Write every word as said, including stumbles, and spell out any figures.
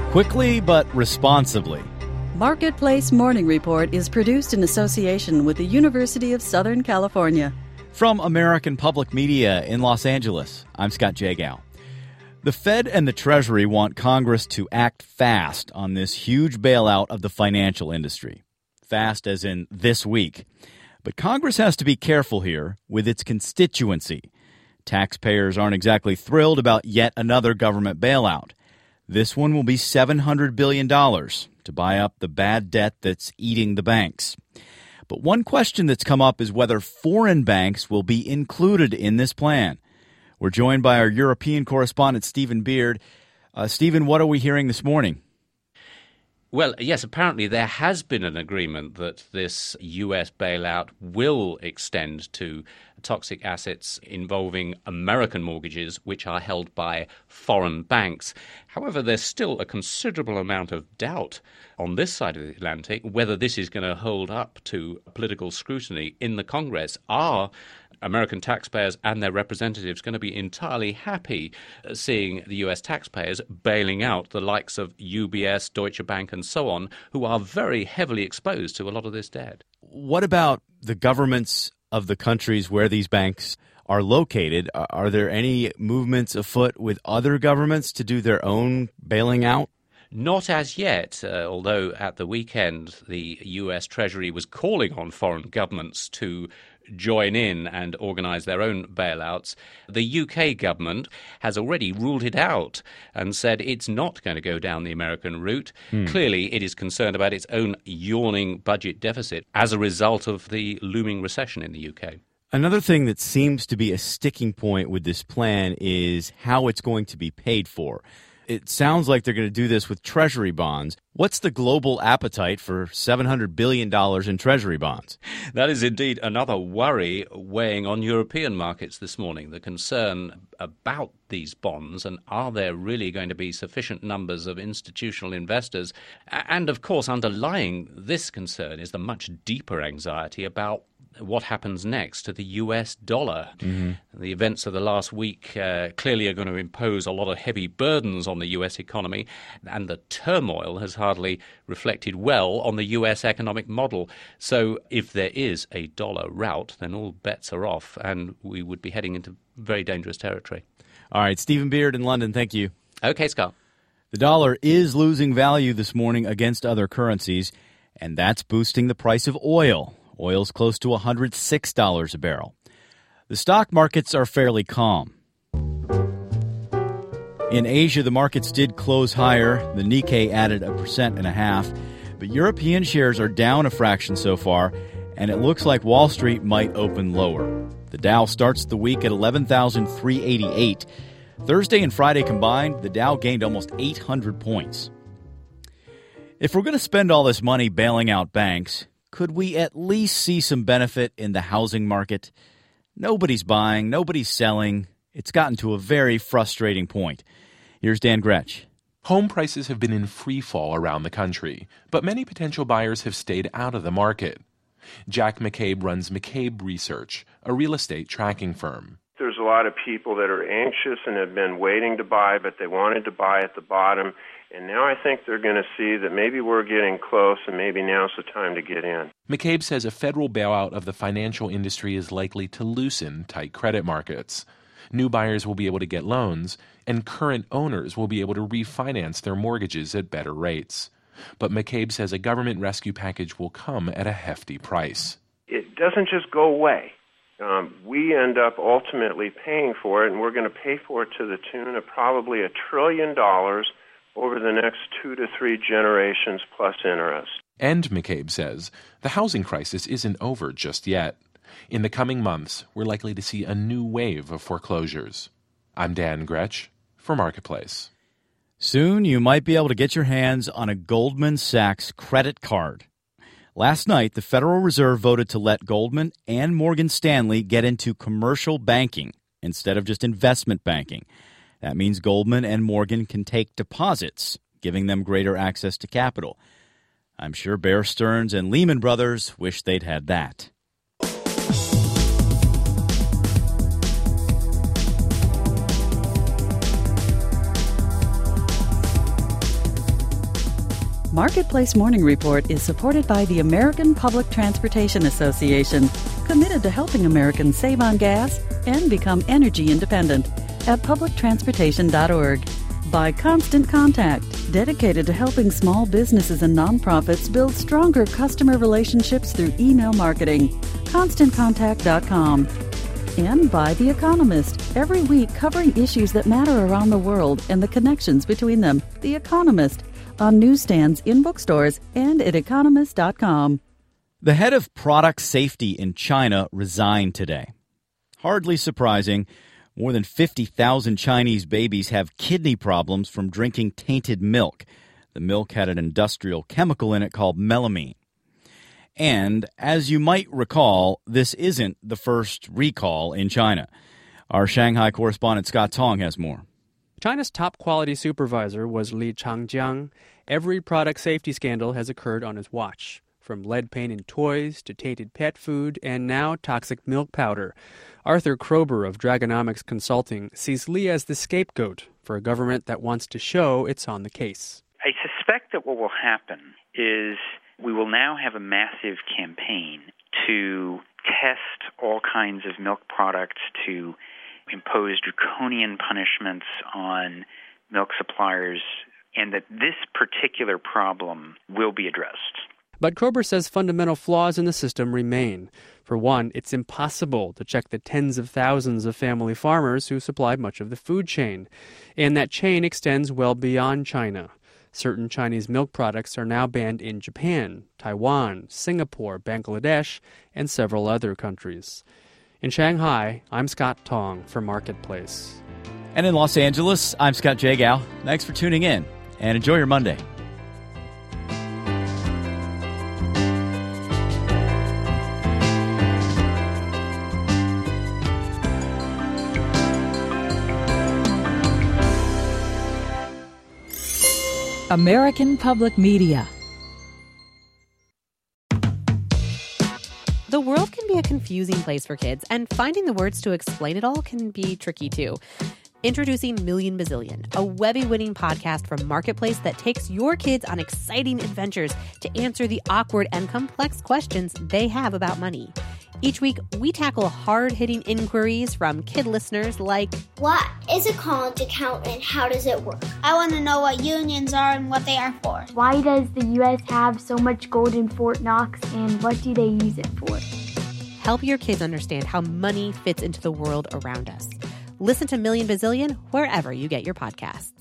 quickly but responsibly. Marketplace Morning Report is produced in association with the University of Southern California. From American Public Media in Los Angeles, I'm Scott Jagow. The Fed and the Treasury want Congress to act fast on this huge bailout of the financial industry. Fast as in this week. But Congress has to be careful here with its constituency. Taxpayers aren't exactly thrilled about yet another government bailout. This one will be seven hundred billion dollars to buy up the bad debt that's eating the banks. But one question that's come up is whether foreign banks will be included in this plan. We're joined by our European correspondent, Stephen Beard. Uh, Stephen, what are we hearing this morning? Well, yes, apparently there has been an agreement that this U S bailout will extend to toxic assets involving American mortgages, which are held by foreign banks. However, there's still a considerable amount of doubt on this side of the Atlantic whether this is going to hold up to political scrutiny in the Congress. Are American taxpayers and their representatives going to be entirely happy seeing the U S taxpayers bailing out the likes of U B S, Deutsche Bank, and so on, who are very heavily exposed to a lot of this debt? What about the governments of the countries where these banks are located? Are there any movements afoot with other governments to do their own bailing out? Not as yet, uh, although at the weekend the U S Treasury was calling on foreign governments to join in and organise their own bailouts. The U K government has already ruled it out and said it's not going to go down the American route. Hmm. Clearly, it is concerned about its own yawning budget deficit as a result of the looming recession in the U K. Another thing that seems to be a sticking point with this plan is how it's going to be paid for. It sounds like they're going to do this with Treasury bonds. What's the global appetite for seven hundred billion dollars in Treasury bonds? That is indeed another worry weighing on European markets this morning. The concern about these bonds, and are there really going to be sufficient numbers of institutional investors? And, of course, underlying this concern is the much deeper anxiety about what happens next to the U S dollar. Mm-hmm. The events of the last week uh, clearly are going to impose a lot of heavy burdens on the U S economy, and the turmoil has hardly reflected well on the U S economic model. So if there is a dollar rout, then all bets are off, and we would be heading into very dangerous territory. All right, Stephen Beard in London, thank you. Okay, Scott. The dollar is losing value this morning against other currencies, and that's boosting the price of oil. Oil's close to one hundred six dollars a barrel. The stock markets are fairly calm. In Asia, the markets did close higher. The Nikkei added a percent and a half. But European shares are down a fraction so far, and it looks like Wall Street might open lower. The Dow starts the week at eleven thousand three hundred eighty-eight. Thursday and Friday combined, the Dow gained almost eight hundred points. If we're going to spend all this money bailing out banks, could we at least see some benefit in the housing market? Nobody's buying, nobody's selling. It's gotten to a very frustrating point. Here's Dan Gretsch. Home prices have been in free fall around the country, but many potential buyers have stayed out of the market. Jack McCabe runs McCabe Research, a real estate tracking firm. There's a lot of people that are anxious and have been waiting to buy, but they wanted to buy at the bottom. And now I think they're going to see that maybe we're getting close and maybe now's the time to get in. McCabe says a federal bailout of the financial industry is likely to loosen tight credit markets. New buyers will be able to get loans, and current owners will be able to refinance their mortgages at better rates. But McCabe says a government rescue package will come at a hefty price. It doesn't just go away. Um, we end up ultimately paying for it, and we're going to pay for it to the tune of probably a trillion dollars over the next two to three generations plus interest. And McCabe says the housing crisis isn't over just yet. In the coming months, we're likely to see a new wave of foreclosures. I'm Dan Gretsch for Marketplace. Soon you might be able to get your hands on a Goldman Sachs credit card. Last night, the Federal Reserve voted to let Goldman and Morgan Stanley get into commercial banking instead of just investment banking. That means Goldman and Morgan can take deposits, giving them greater access to capital. I'm sure Bear Stearns and Lehman Brothers wish they'd had that. Marketplace Morning Report is supported by the American Public Transportation Association, committed to helping Americans save on gas and become energy independent at public transportation dot org. By Constant Contact, dedicated to helping small businesses and nonprofits build stronger customer relationships through email marketing. constant contact dot com. And by The Economist, every week covering issues that matter around the world and the connections between them. The Economist, on newsstands, in bookstores, and at economist dot com. The head of product safety in China resigned today. Hardly surprising. More than fifty thousand Chinese babies have kidney problems from drinking tainted milk. The milk had an industrial chemical in it called melamine. And, as you might recall, this isn't the first recall in China. Our Shanghai correspondent Scott Tong has more. China's top quality supervisor was Li Changjiang. Every product safety scandal has occurred on his watch, from lead paint in toys to tainted pet food and now toxic milk powder. Arthur Krober of Dragonomics Consulting sees Li as the scapegoat for a government that wants to show it's on the case. I suspect that what will happen is we will now have a massive campaign to test all kinds of milk products, to impose draconian punishments on milk suppliers, and that this particular problem will be addressed. But Krober says fundamental flaws in the system remain. For one, it's impossible to check the tens of thousands of family farmers who supply much of the food chain. And that chain extends well beyond China. Certain Chinese milk products are now banned in Japan, Taiwan, Singapore, Bangladesh, and several other countries. In Shanghai, I'm Scott Tong for Marketplace. And in Los Angeles, I'm Scott Jagow. Thanks for tuning in, and enjoy your Monday. American Public Media. The world can be a confusing place for kids, and finding the words to explain it all can be tricky too. Introducing Million Bazillion, a Webby-winning podcast from Marketplace that takes your kids on exciting adventures to answer the awkward and complex questions they have about money. Each week, we tackle hard-hitting inquiries from kid listeners like, what is a college account and how does it work? I want to know what unions are and what they are for. Why does the U S have so much gold in Fort Knox and what do they use it for? Help your kids understand how money fits into the world around us. Listen to Million Bazillion wherever you get your podcasts.